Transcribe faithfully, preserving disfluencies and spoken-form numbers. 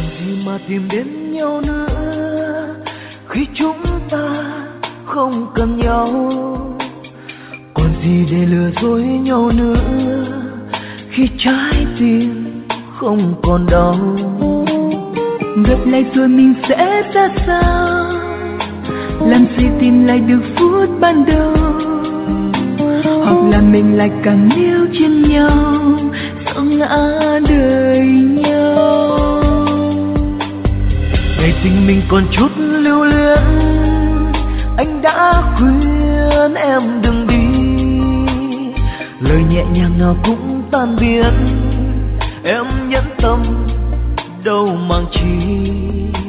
Còn gì mà tìm đến nhau nữa khi chúng ta không cần nhau, còn gì để lừa dối nhau nữa khi trái tim không còn đau. Gặp lại rồi mình sẽ ra sao, làm gì tìm lại được phút ban đầu, hoặc là mình lại càng níu trên nhau sau ngã đời nhau. Ngày tình mình còn chút lưu luyến, anh đã khuyên em đừng đi, lời nhẹ nhàng nào cũng tan biến, em nhẫn tâm đâu mang chi.